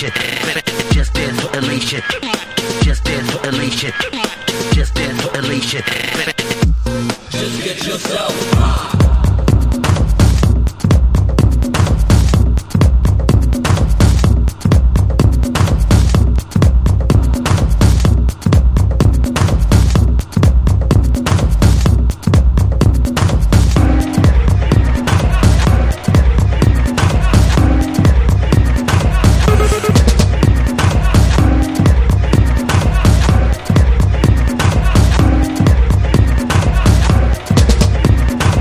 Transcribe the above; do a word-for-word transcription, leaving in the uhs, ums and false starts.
elation. Just dance for elation. Just dance for elation. Just dance for elation. Just get yourself high.